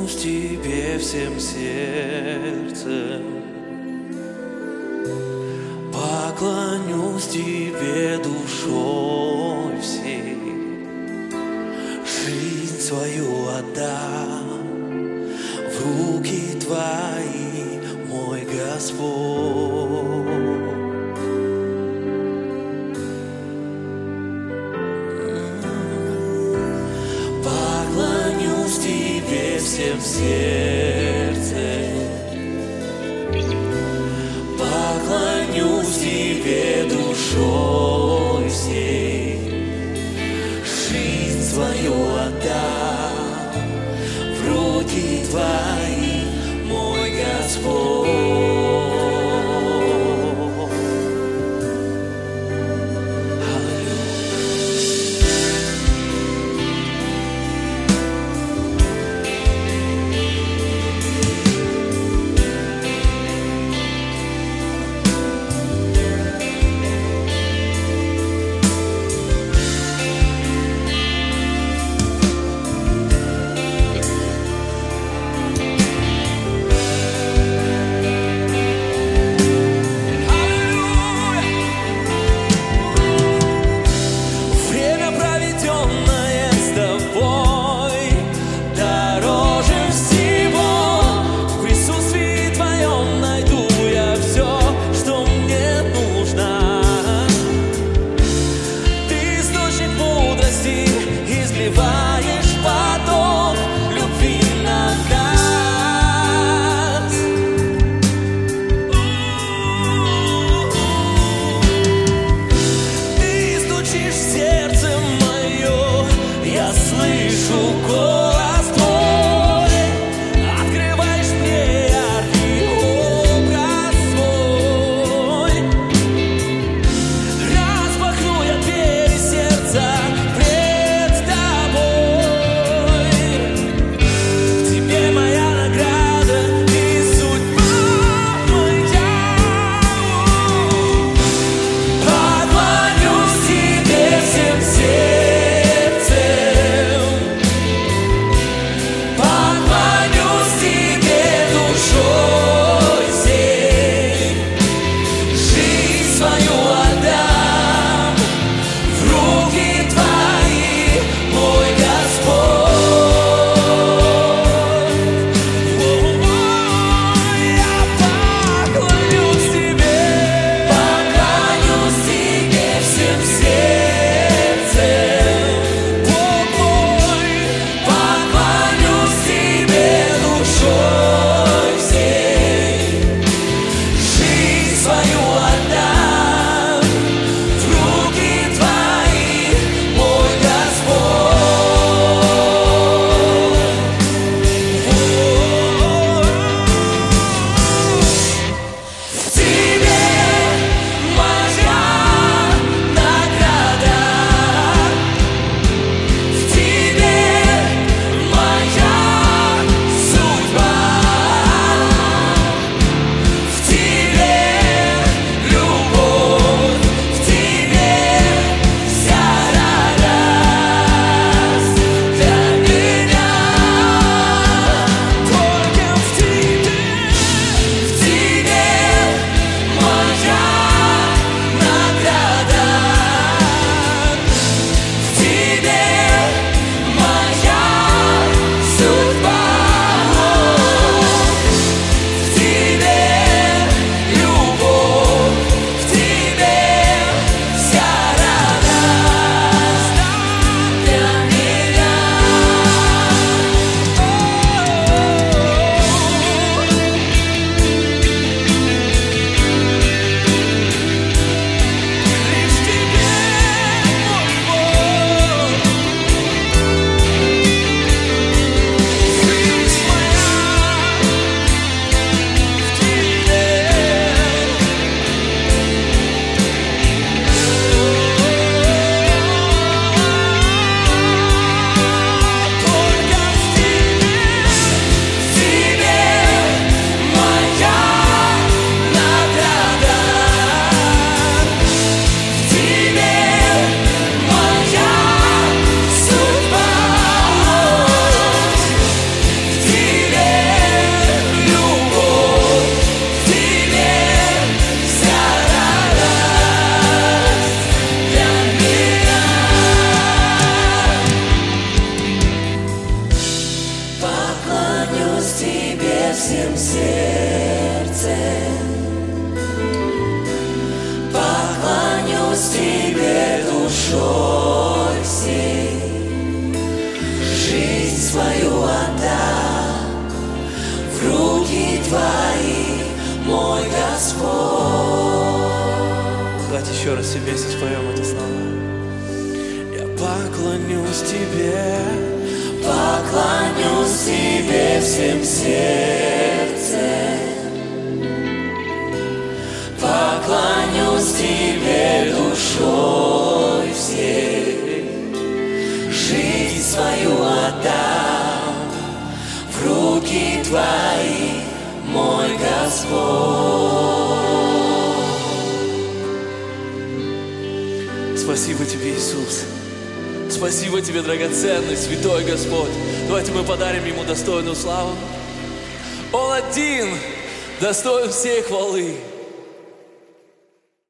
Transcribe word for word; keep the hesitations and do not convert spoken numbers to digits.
Поклонюсь Тебе всем сердцем, поклонюсь Тебе душой всей, жизнь свою отдам в руки Твои, мой Господь. Поклонюсь Тебе всем сердцем, поклонюсь Тебе душой всей, жизнь свою отдам в руки Твои, мой Господь. Поклонюсь Тебе всем сердцем, поклонюсь Тебе душой всей, жизнь свою отдам в руки Твои, мой Господь. Давайте еще раз все вместе споем это слова. Я поклонюсь Тебе, поклонюсь Тебе всем сердцем, поклонюсь Тебе душой всей, жизнь свою отдам в руки Твои, мой Господь. спасибо Тебе, Иисус. Спасибо Тебе, драгоценный, святой Господь. Давайте мы подарим Ему достойную славу. Он один достоин всей хвалы.